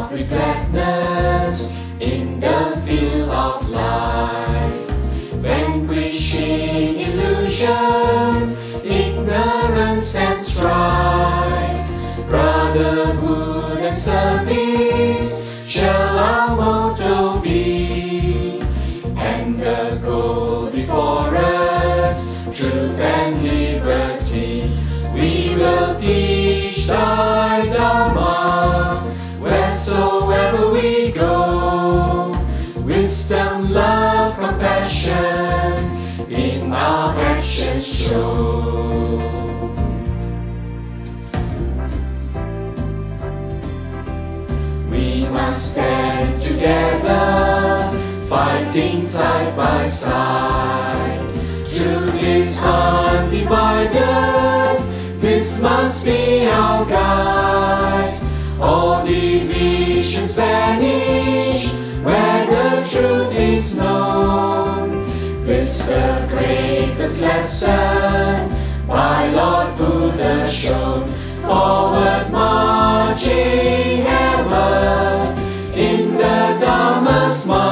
Shout with gladness in the field of life, vanquishing illusion, ignorance and strife. Brotherhood and service shall our motto be, and the goal before us, truth and liberty. We will teach thy Dharma wheresoever we go. Wisdom, love, compassion in our actions show. We must stand together, fighting side by side. Truth is undivided, this must be our guide. All divisions vanish where the truth is known. This the greatest lesson by Lord Buddha shown. Forward marching ever in the Dharma's march.